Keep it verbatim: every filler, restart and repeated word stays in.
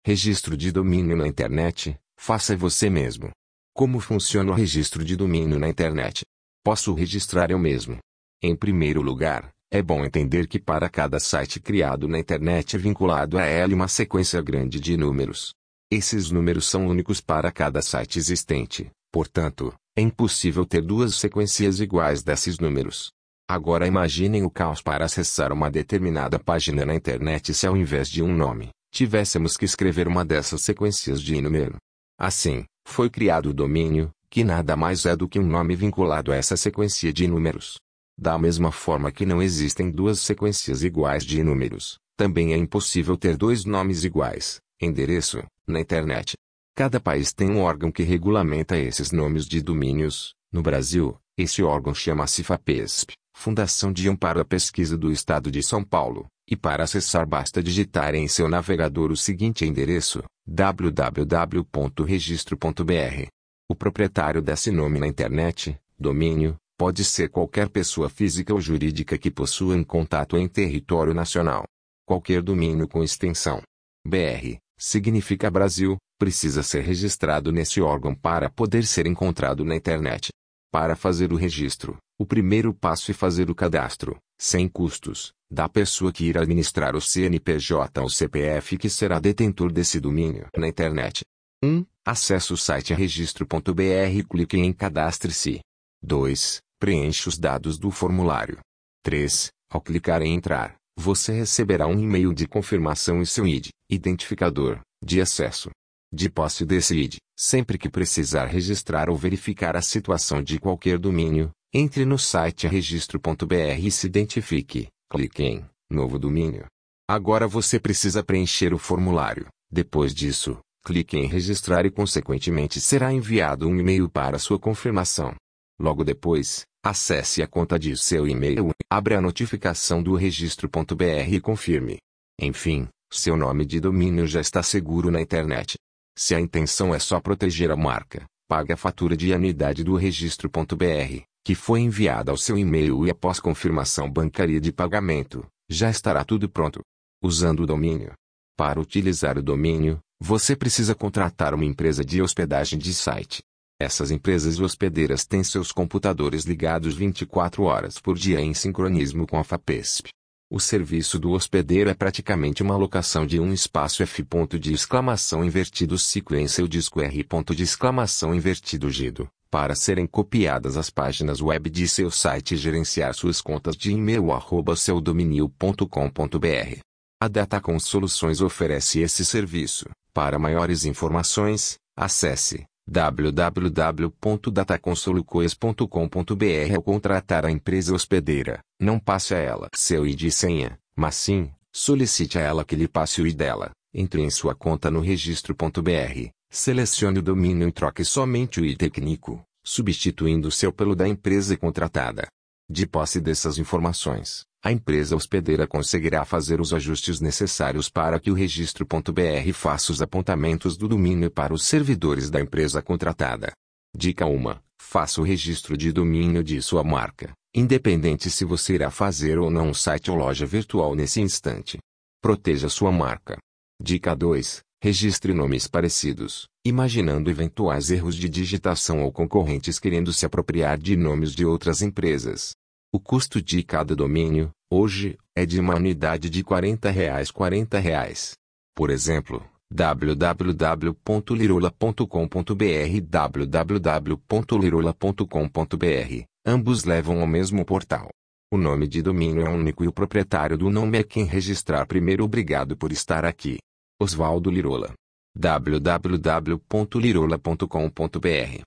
Registro de domínio na internet, faça você mesmo. Como funciona o registro de domínio na internet? Posso registrar eu mesmo? Em primeiro lugar, é bom entender que para cada site criado na internet é vinculado a ele uma sequência grande de números. Esses números são únicos para cada site existente, portanto, é impossível ter duas sequências iguais desses números. Agora imaginem o caos para acessar uma determinada página na internet se ao invés de um nome, tivéssemos que escrever uma dessas sequências de número. Assim, foi criado o domínio, que nada mais é do que um nome vinculado a essa sequência de números. Da mesma forma que não existem duas sequências iguais de números, também é impossível ter dois nomes iguais, endereço, na internet. Cada país tem um órgão que regulamenta esses nomes de domínios. No Brasil, esse órgão chama-se FAPESP, Fundação de Amparo à Pesquisa do Estado de São Paulo, e para acessar basta digitar em seu navegador o seguinte endereço, w w w ponto registro ponto b r. O proprietário desse nome na internet, domínio, pode ser qualquer pessoa física ou jurídica que possua um contato em território nacional. Qualquer domínio com extensão B R, significa Brasil, precisa ser registrado nesse órgão para poder ser encontrado na internet. Para fazer o registro, o primeiro passo é fazer o cadastro, sem custos, da pessoa que irá administrar o C N P J ou C P F que será detentor desse domínio na internet. um. Acesse o site registro ponto b r e clique em Cadastre-se. dois. Preencha os dados do formulário. três. Ao clicar em Entrar, você receberá um e-mail de confirmação e seu I D, identificador, de acesso. De posse desse I D, sempre que precisar registrar ou verificar a situação de qualquer domínio, entre no site registro ponto b r e se identifique. Clique em Novo domínio. Agora você precisa preencher o formulário. Depois disso, clique em Registrar e consequentemente será enviado um e-mail para sua confirmação. Logo depois, acesse a conta de seu e-mail, abra a notificação do registro ponto b r e confirme. Enfim, seu nome de domínio já está seguro na internet. Se a intenção é só proteger a marca, pague a fatura de anuidade do registro ponto b r, que foi enviada ao seu e-mail e após confirmação bancária de pagamento, já estará tudo pronto. Usando o domínio. Para utilizar o domínio, você precisa contratar uma empresa de hospedagem de site. Essas empresas hospedeiras têm seus computadores ligados vinte e quatro horas por dia em sincronismo com a FAPESP. O serviço do hospedeiro é praticamente uma alocação de um espaço F ponto de exclamação invertido ciclo em seu disco R ponto de exclamação invertido gido, para serem copiadas as páginas web de seu site e gerenciar suas contas de e-mail arroba seu domínio ponto com ponto b r. A Datacom Soluções oferece esse serviço. Para maiores informações, acesse w w w ponto dataconsolucoes ponto com ponto b r. Ao contratar a empresa hospedeira, não passe a ela seu I D e senha, mas sim, solicite a ela que lhe passe o I D dela. Entre em sua conta no registro ponto b r, selecione o domínio e troque somente o I D técnico, substituindo o seu pelo da empresa contratada. De posse dessas informações, a empresa hospedeira conseguirá fazer os ajustes necessários para que o registro ponto b r faça os apontamentos do domínio para os servidores da empresa contratada. Dica um. Faça o registro de domínio de sua marca, independente se você irá fazer ou não um site ou loja virtual nesse instante. Proteja sua marca. Dica dois. Registre nomes parecidos, imaginando eventuais erros de digitação ou concorrentes querendo se apropriar de nomes de outras empresas. O custo de cada domínio, hoje, é de uma unidade de quarenta reais. quarenta reais. Por exemplo, w w w ponto lirola ponto com ponto b r e w w w ponto lirola ponto com ponto b r, ambos levam ao mesmo portal. O nome de domínio é único e o proprietário do nome é quem registrar primeiro. Obrigado por estar aqui. Oswaldo Lirola. w w w ponto lirola ponto com ponto b r